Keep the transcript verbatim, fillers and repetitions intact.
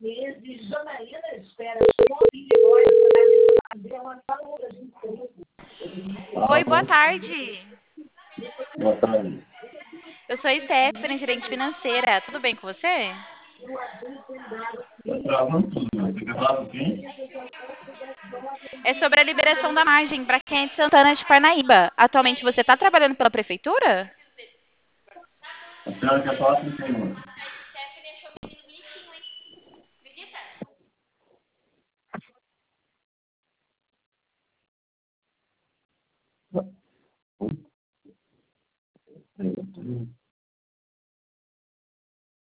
Oi, boa tarde. Boa tarde. Eu sou a Stephanie, gerente financeira. Tudo bem com você? Tá travando tudo, né? Tem que falar com quem? É sobre a liberação da margem para quem é de Santana de Parnaíba. Atualmente você está trabalhando pela prefeitura? A senhora quer falar com quem, mano?